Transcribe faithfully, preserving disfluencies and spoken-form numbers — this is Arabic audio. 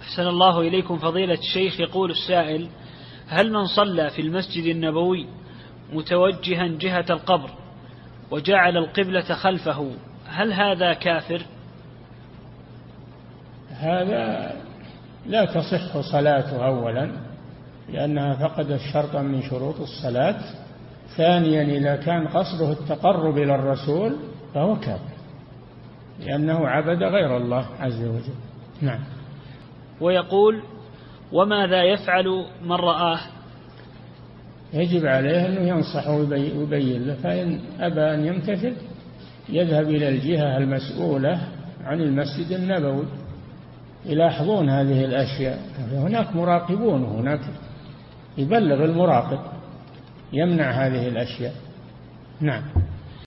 أحسن الله إليكم فضيلة الشيخ. يقول السائل: هل من صلى في المسجد النبوي متوجها جهة القبر وجعل القبلة خلفه هل هذا كافر؟ هذا لا تصح صلاته أولا لأنها فقدت شرطا من شروط الصلاة. ثانيا إذا كان قصده التقرب إلى الرسول فهو كافر لأنه عبد غير الله عز وجل. نعم. ويقول: وماذا يفعل من رآه؟ يجب عليه أنه ينصح ويبين له، فإن أبى أن يمتثل يذهب إلى الجهة المسؤولة عن المسجد النبوي يلاحظون هذه الأشياء. هناك مراقبون، هناك يبلغ المراقب يمنع هذه الأشياء. نعم.